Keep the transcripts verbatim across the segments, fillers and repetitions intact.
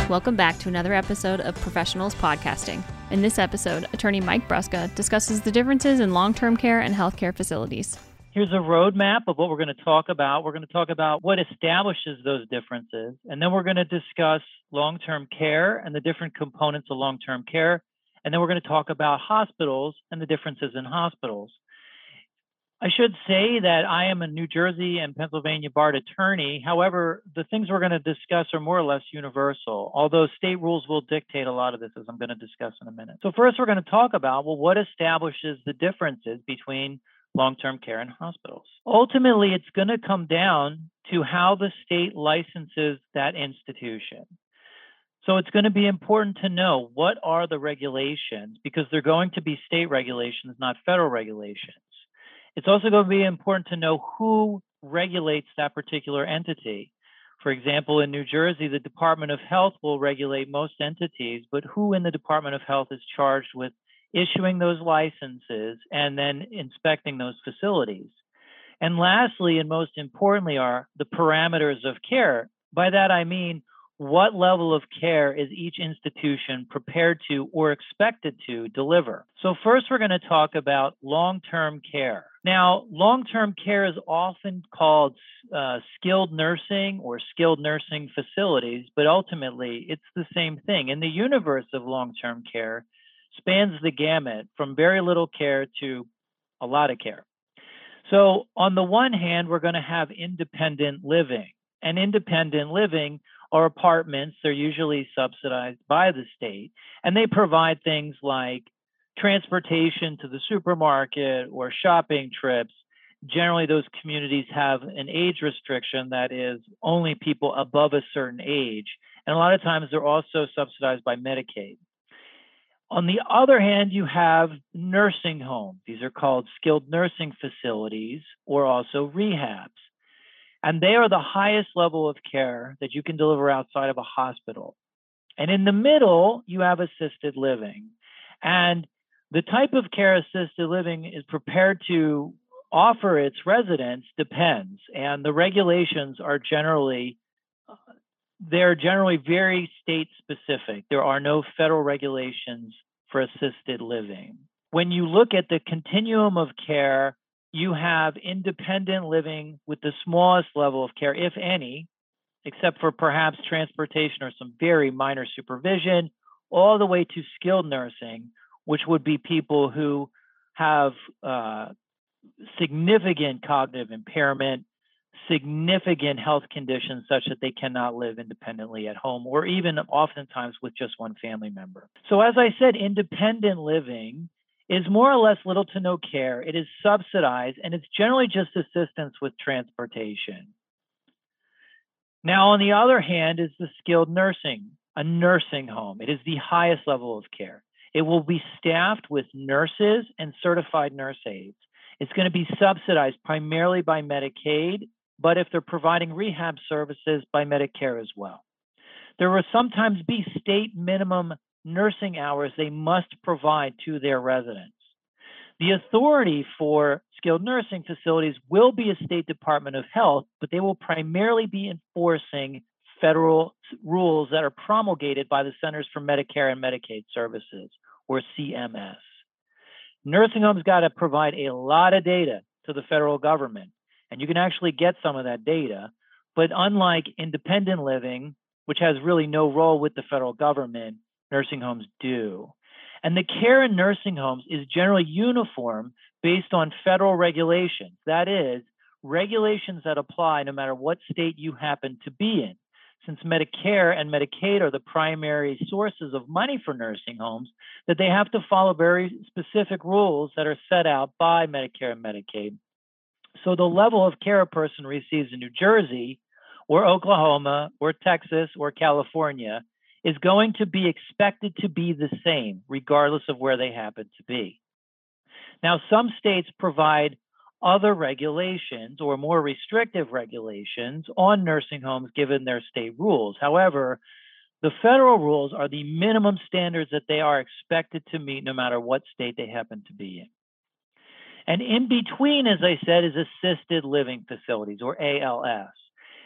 Welcome back to another episode of Professionals Podcasting. In this episode, attorney Mike Brusca discusses the differences in long-term care and healthcare facilities. Here's a roadmap of what we're going to talk about. We're going to talk about what establishes those differences, and then we're going to discuss long-term care and the different components of long-term care, and then we're going to talk about hospitals and the differences in hospitals. I should say that I am a New Jersey and Pennsylvania barred attorney. However, the things we're going to discuss are more or less universal, although state rules will dictate a lot of this, as I'm going to discuss in a minute. So first, we're going to talk about, well, what establishes the differences between long-term care and hospitals? Ultimately, it's going to come down to how the state licenses that institution. So it's going to be important to know what are the regulations, because they're going to be state regulations, not federal regulations. It's also going to be important to know who regulates that particular entity. For example, in New Jersey, the Department of Health will regulate most entities, but who in the Department of Health is charged with issuing those licenses and then inspecting those facilities? And lastly, and most importantly, are the parameters of care. By that, I mean, what level of care is each institution prepared to or expected to deliver? So first, we're going to talk about long-term care. Now, long-term care is often called uh, skilled nursing or skilled nursing facilities, but ultimately it's the same thing. And the universe of long-term care spans the gamut from very little care to a lot of care. So on the one hand, we're going to have independent living. And independent living are apartments. They're usually subsidized by the state, and they provide things like transportation to the supermarket or shopping trips. Generally, those communities have an age restriction that is only people above a certain age. And a lot of times they're also subsidized by Medicaid. On the other hand, you have nursing homes. These are called skilled nursing facilities or also rehabs. And they are the highest level of care that you can deliver outside of a hospital. And in the middle, you have assisted living. And the type of care assisted living is prepared to offer its residents depends. And the regulations are generally, they're generally very state specific. There are no federal regulations for assisted living. When you look at the continuum of care, you have independent living with the smallest level of care, if any, except for perhaps transportation or some very minor supervision, all the way to skilled nursing, which would be people who have uh, significant cognitive impairment, significant health conditions such that they cannot live independently at home, or even oftentimes with just one family member. So as I said, independent living is more or less little to no care. It is subsidized, and it's generally just assistance with transportation. Now, on the other hand, is the skilled nursing, a nursing home. It is the highest level of care. It will be staffed with nurses and certified nurse aides. It's going to be subsidized primarily by Medicaid, but if they're providing rehab services, by Medicare as well. There will sometimes be state minimum nursing hours they must provide to their residents. The authority for skilled nursing facilities will be a state Department of Health, but they will primarily be enforcing federal rules that are promulgated by the Centers for Medicare and Medicaid Services, or C M S. Nursing homes got to provide a lot of data to the federal government, and you can actually get some of that data, but unlike independent living, which has really no role with the federal government, nursing homes do. And the care in nursing homes is generally uniform based on federal regulations. That is, regulations that apply no matter what state you happen to be in. Since Medicare and Medicaid are the primary sources of money for nursing homes, that they have to follow very specific rules that are set out by Medicare and Medicaid. So the level of care a person receives in New Jersey or Oklahoma or Texas or California is going to be expected to be the same, regardless of where they happen to be. Now, some states provide other regulations or more restrictive regulations on nursing homes given their state rules. However, the federal rules are the minimum standards that they are expected to meet no matter what state they happen to be in. And in between, as I said, is assisted living facilities, or A L F.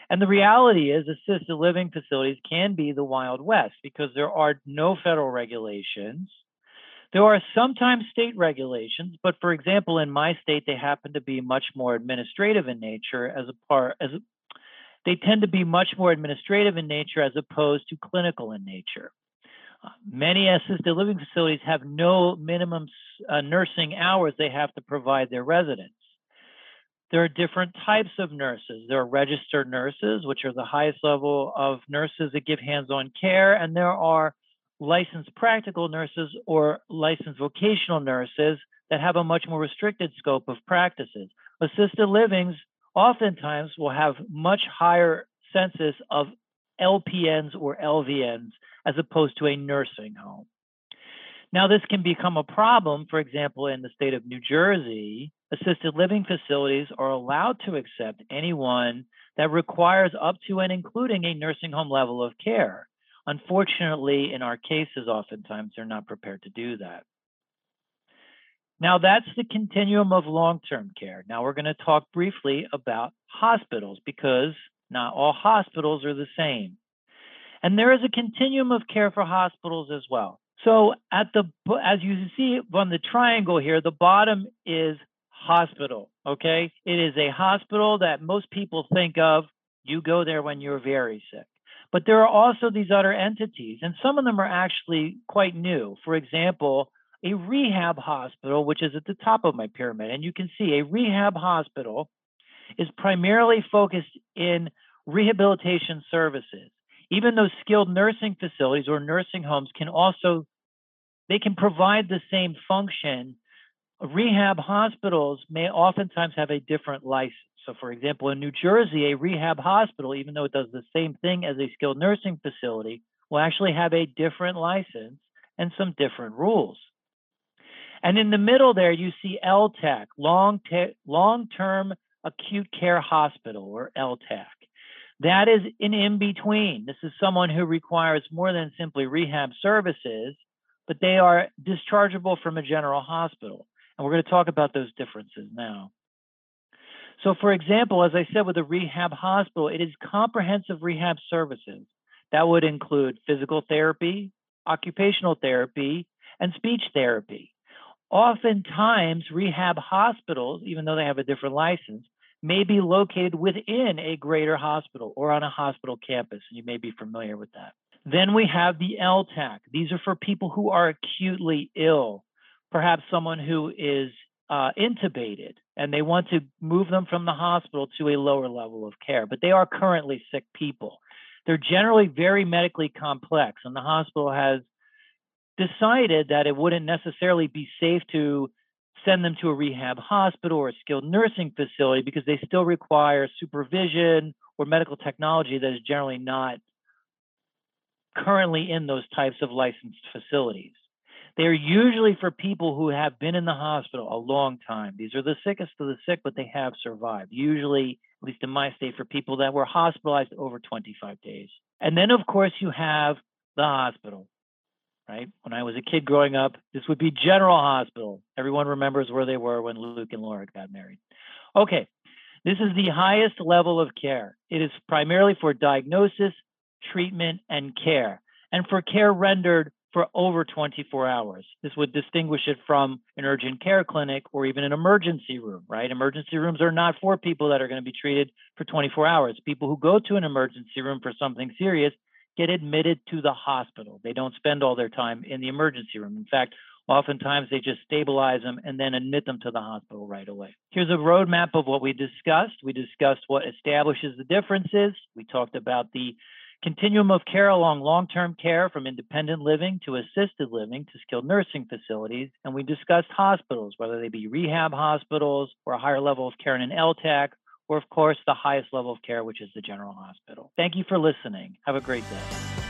And the reality is assisted living facilities can be the Wild West because there are no federal regulations. There are sometimes state regulations, but for example, in my state, they happen to be much more administrative in nature as a part, as a, they tend to be much more administrative in nature as opposed to clinical in nature. Uh, many assisted living facilities have no minimum uh, nursing hours they have to provide their residents. There are different types of nurses. There are registered nurses, which are the highest level of nurses that give hands-on care, and there are licensed practical nurses or licensed vocational nurses that have a much more restricted scope of practices. Assisted livings oftentimes will have much higher census of L P Ns or L V Ns as opposed to a nursing home. Now, this can become a problem. For example, in the state of New Jersey, assisted living facilities are allowed to accept anyone that requires up to and including a nursing home level of care. Unfortunately, in our cases, oftentimes they're not prepared to do that. Now, that's the continuum of long-term care. Now, we're going to talk briefly about hospitals because not all hospitals are the same. And there is a continuum of care for hospitals as well. So at the, as you see on the triangle here, the bottom is hospital, okay? It is a hospital that most people think of. You go there when you're very sick. But there are also these other entities, and some of them are actually quite new. For example, a rehab hospital, which is at the top of my pyramid. And you can see a rehab hospital is primarily focused in rehabilitation services. Even though skilled nursing facilities or nursing homes can also, they can provide the same function, rehab hospitals may oftentimes have a different license. So for example, in New Jersey, a rehab hospital, even though it does the same thing as a skilled nursing facility, will actually have a different license and some different rules. And in the middle there, you see L T A C, long long-term acute care hospital, or L T A C. That is an in-between. This is someone who requires more than simply rehab services, but they are dischargeable from a general hospital. And we're going to talk about those differences now. So for example, as I said, with a rehab hospital, it is comprehensive rehab services. That would include physical therapy, occupational therapy, and speech therapy. Oftentimes, rehab hospitals, even though they have a different license, may be located within a greater hospital or on a hospital campus. You may be familiar with that. Then we have the L T A C. These are for people who are acutely ill, perhaps someone who is uh, intubated, and they want to move them from the hospital to a lower level of care, but they are currently sick people. They're generally very medically complex, and the hospital has decided that it wouldn't necessarily be safe to send them to a rehab hospital or a skilled nursing facility because they still require supervision or medical technology that is generally not currently in those types of licensed facilities. They are usually for people who have been in the hospital a long time. These are the sickest of the sick, but they have survived. Usually, at least in my state, for people that were hospitalized over twenty-five days. And then, of course, you have the hospital. Right? When I was a kid growing up, this would be General Hospital. Everyone remembers where they were when Luke and Laura got married. Okay, this is the highest level of care. It is primarily for diagnosis, treatment, and care, and for care rendered for over twenty-four hours. This would distinguish it from an urgent care clinic or even an emergency room, right? Emergency rooms are not for people that are going to be treated for twenty-four hours. People who go to an emergency room for something serious get admitted to the hospital. They don't spend all their time in the emergency room. In fact, oftentimes they just stabilize them and then admit them to the hospital right away. Here's a roadmap of what we discussed. We discussed what establishes the differences. We talked about the continuum of care along long-term care from independent living to assisted living to skilled nursing facilities. And we discussed hospitals, whether they be rehab hospitals or a higher level of care in an L T A C, or of course, the highest level of care, which is the general hospital. Thank you for listening. Have a great day.